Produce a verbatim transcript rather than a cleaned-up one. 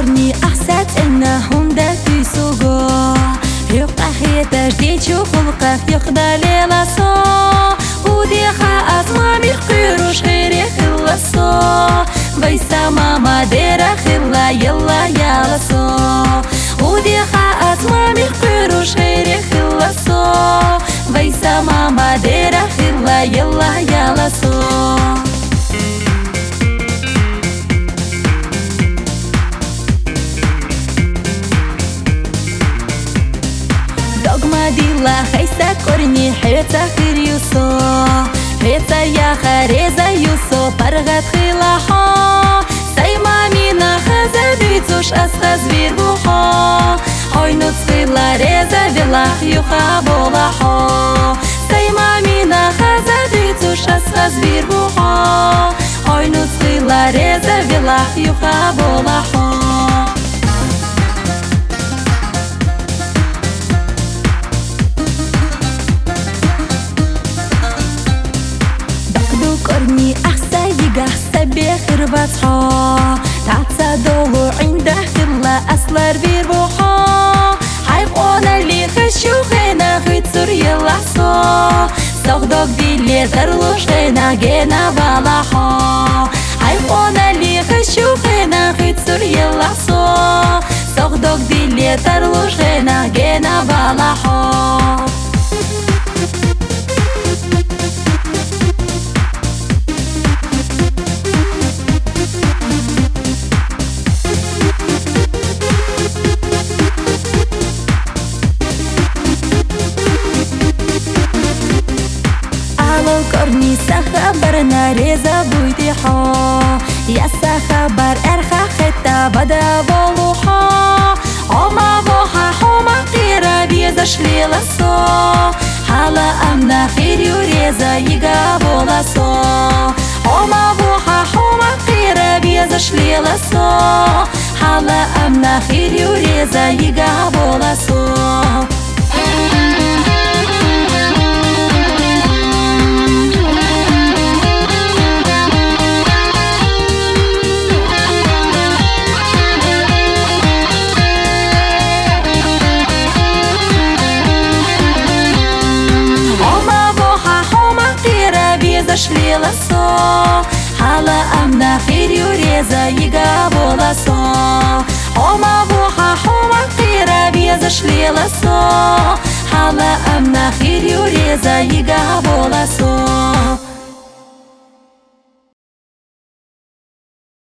корни ахсат эннахум да тюсуго Юқах етажди чухулқах юхдали ласо Удиха азма бихкируш хири хилласо Вайса мама дера хилла йалла яласо Удиха азма бихкируш хири хилласо Вайса мама дера хилла йалла яласо Дила хайса корни хеца хирюсо Хеца я хареза юсо паргат хилахо Сайма мина хаза дицуш асхаз вирбухо Хойнуц хила реза вилах юха болахо Сайма мина хаза дицуш асхаз вирбухо Хойнуц хила реза вилах юха болахо корни أحسا يقح سبيخ ربطحا تعتسى دولو عنده كلا أسلر بيروحا حيقونا اللي خشو خينا خيتصر يلحصو صغدوك دي اللي ترلوش خينا جينا بلاحا حيقونا اللي خشو خينا خيتصر يلحصو صغدوك دي اللي ترلوش خينا جينا بلاحا корни сахабарна реза буйтиха Я сахабар эрха хета бада болуха Ома воха хома қира беза шлиласо Хала амна хирю реза ига боласо Ома воха хома қира беза шлиласо Хала амна хирю реза ига боласо Зашли ласо, хала амна хирю реза ига боласо. Хома воха хома қира бе зашли ласо, хала амна хирю реза ига боласо.